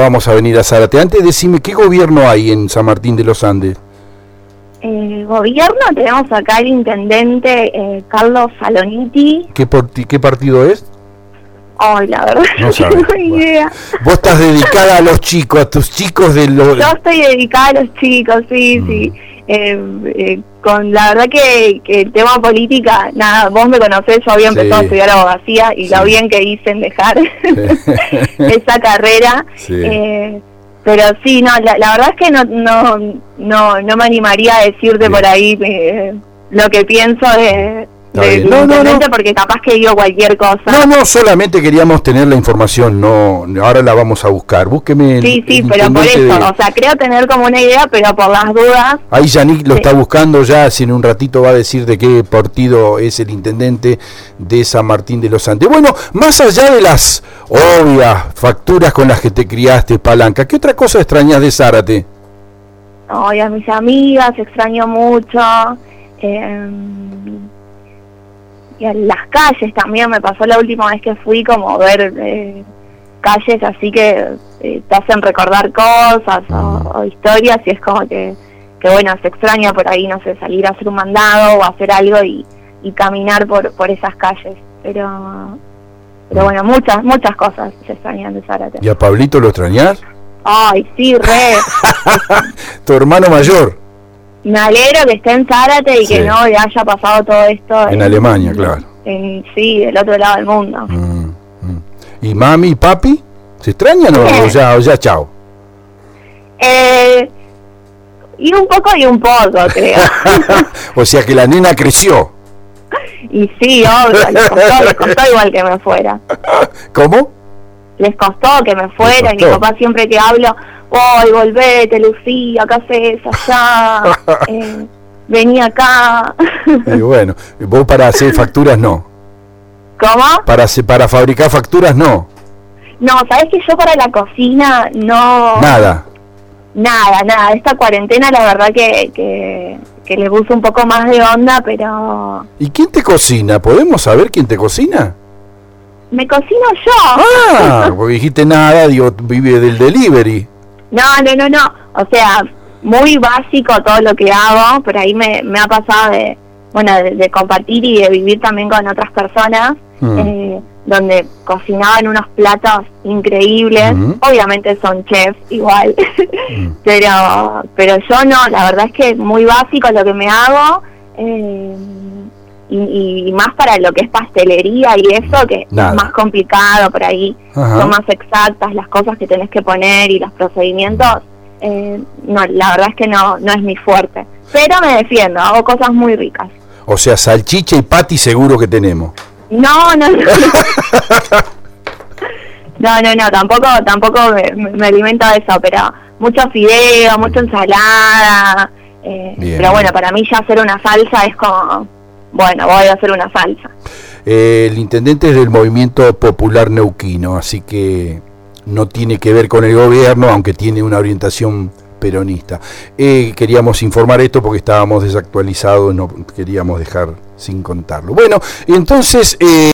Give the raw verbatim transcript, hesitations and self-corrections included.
vamos a venir a Zárate. Antes decime, ¿qué gobierno hay en San Martín de los Andes? Eh, gobierno, tenemos acá el intendente eh, Carlos Saloniti. ¿Qué, ¿Qué partido es? Ay, la verdad no, no tengo bueno. idea. Vos estás dedicada a los chicos, a tus chicos de los... Yo estoy dedicada a los chicos, sí, mm. sí. Eh, eh, con la verdad que, que el tema política, nada, vos me conocés, yo había empezado sí. a estudiar abogacía y sí. lo bien que hice en dejar esa carrera. Sí. Eh, pero sí, no, la, la verdad es que no no no, no me animaría a decirte bien. por ahí eh, lo que pienso de... De, no, no, no, porque capaz que digo cualquier cosa. No, no, solamente queríamos tener la información, no, ahora la vamos a buscar. Búsqueme. Sí, sí, pero por eso, de... o sea, creo tener como una idea, pero por las dudas. Ahí Yannick lo sí. está buscando ya, si en un ratito va a decir de qué partido es el intendente de San Martín de los Andes. Bueno, más allá de las obvias facturas con las que te criaste, Palanca, ¿qué otra cosa extrañas de Zárate? Ay, a mis amigas, extraño mucho. Eh... Y en las calles también me pasó la última vez que fui, como ver eh, calles así que eh, te hacen recordar cosas o, o historias, y es como que, que bueno, se extraña por ahí, no sé, salir a hacer un mandado o hacer algo y, y caminar por por esas calles, pero pero bueno, muchas muchas cosas se extrañan de Zárate. ¿Y a Pablito lo extrañás? Ay, sí, re. ¿Tu hermano mayor? Me alegro que esté en Zárate y sí. que no le haya pasado todo esto en, en Alemania, en, claro. En, sí, del otro lado del mundo. Mm, mm. ¿Y mami y papi? ¿Se extrañan o, o ya, o ya chao? Eh, y un poco y un poco, creo. O sea que la nena creció. Y sí, obvio, les costó, les costó igual que me fuera. ¿Cómo? Les costó que me fuera, y mi papá siempre que hablo... ¡Ay, volvete, Lucía! ¿Qué haces allá? Eh, vení acá. Y bueno, vos para hacer facturas no. ¿Cómo? Para para fabricar facturas no. No, ¿sabés que yo para la cocina no... Nada. Nada, nada. Esta cuarentena la verdad que, que, que le puse un poco más de onda, pero... ¿Y quién te cocina? ¿Podemos saber quién te cocina? Me cocino yo. Ah, porque dijiste nada, digo, vive del delivery. No, no, no, no, o sea, muy básico todo lo que hago, pero ahí me, me ha pasado de, bueno, de, de compartir y de vivir también con otras personas, mm. eh, donde cocinaban unos platos increíbles, mm. obviamente son chefs igual, mm. pero pero yo no, la verdad es que muy básico lo que me hago, eh, y, y más para lo que es pastelería y eso, que Nada. es más complicado por ahí, Ajá. son más exactas las cosas que tenés que poner y los procedimientos, eh, no, la verdad es que no no es mi fuerte, pero me defiendo, hago cosas muy ricas. O sea, salchicha y patty seguro que tenemos. No, no, no. no, no, no, tampoco, tampoco me, me alimento de eso, pero mucho fideo, mucha ensalada, eh, pero bueno, para mí ya hacer una salsa es como... Bueno, voy a hacer una salsa. Eh, el intendente es del Movimiento Popular Neuquino, así que no tiene que ver con el gobierno, aunque tiene una orientación peronista. Eh, queríamos informar esto porque estábamos desactualizados, no queríamos dejar sin contarlo. Bueno, entonces... Eh